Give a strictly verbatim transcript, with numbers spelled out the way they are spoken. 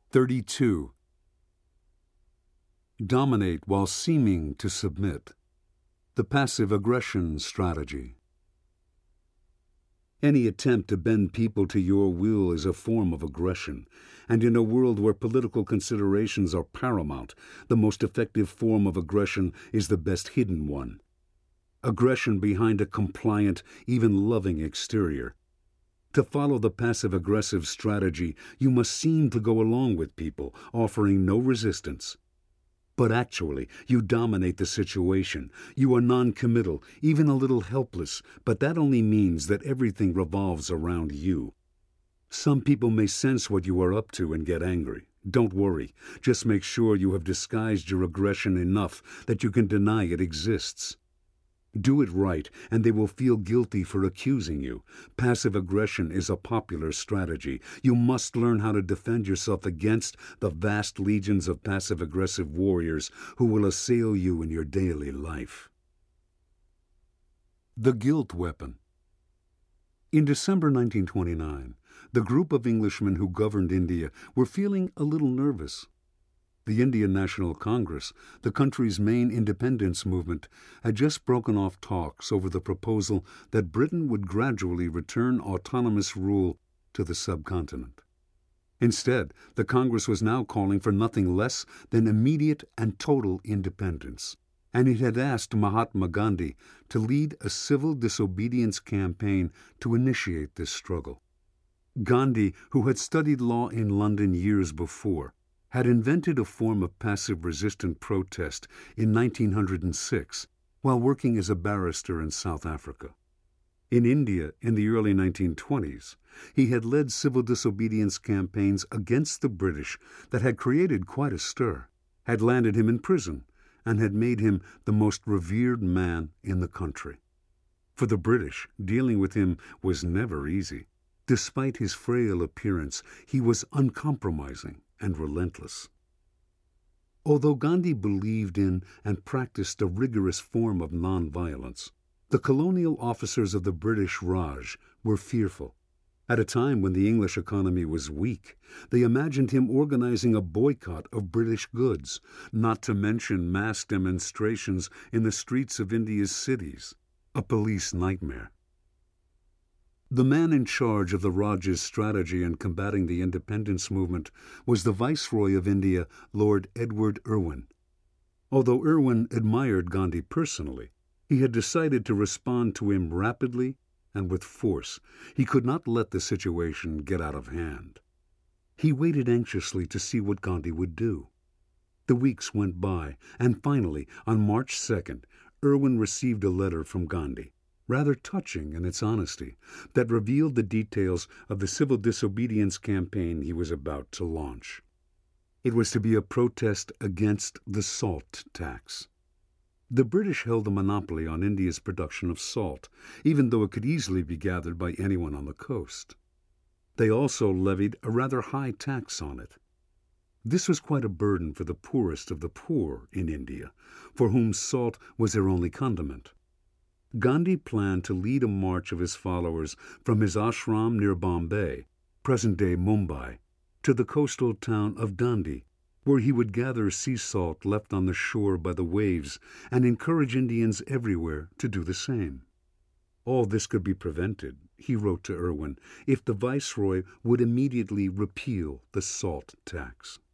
thirty-two. Dominate while seeming to submit. The passive aggression strategy. Any attempt to bend people to your will is a form of aggression, and in a world where political considerations are paramount, the most effective form of aggression is the best hidden one. Aggression behind a compliant, even loving exterior. To follow the passive-aggressive strategy, you must seem to go along with people, offering no resistance. But actually, you dominate the situation. You are non-committal, even a little helpless, but that only means that everything revolves around you. Some people may sense what you are up to and get angry. Don't worry. Just make sure you have disguised your aggression enough that you can deny it exists. Do it right, and they will feel guilty for accusing you. Passive aggression is a popular strategy. You must learn how to defend yourself against the vast legions of passive-aggressive warriors who will assail you in your daily life. The Guilt Weapon. In December nineteen twenty-nine, the group of Englishmen who governed India were feeling a little nervous. The Indian National Congress, the country's main independence movement, had just broken off talks over the proposal that Britain would gradually return autonomous rule to the subcontinent. Instead, the Congress was now calling for nothing less than immediate and total independence, and it had asked Mahatma Gandhi to lead a civil disobedience campaign to initiate this struggle. Gandhi, who had studied law in London years before, had invented a form of passive resistant protest in nineteen oh six while working as a barrister in South Africa. In India in the early nineteen twenties, he had led civil disobedience campaigns against the British that had created quite a stir, had landed him in prison, and had made him the most revered man in the country. For the British, dealing with him was never easy. Despite his frail appearance, he was uncompromising and relentless. Although Gandhi believed in and practiced a rigorous form of nonviolence, the colonial officers of the British Raj were fearful. At a time when the English economy was weak, they imagined him organizing a boycott of British goods, not to mention mass demonstrations in the streets of India's cities, a police nightmare. The man in charge of the Raj's strategy in combating the independence movement was the Viceroy of India, Lord Edward Irwin. Although Irwin admired Gandhi personally, he had decided to respond to him rapidly and with force. He could not let the situation get out of hand. He waited anxiously to see what Gandhi would do. The weeks went by, and finally, on March second, Irwin received a letter from Gandhi, rather touching in its honesty, that revealed the details of the civil disobedience campaign he was about to launch. It was to be a protest against the salt tax. The British held a monopoly on India's production of salt, even though it could easily be gathered by anyone on the coast. They also levied a rather high tax on it. This was quite a burden for the poorest of the poor in India, for whom salt was their only condiment. Gandhi planned to lead a march of his followers from his ashram near Bombay, present-day Mumbai, to the coastal town of Dandi, where he would gather sea salt left on the shore by the waves and encourage Indians everywhere to do the same. All this could be prevented, he wrote to Irwin, if the Viceroy would immediately repeal the salt tax.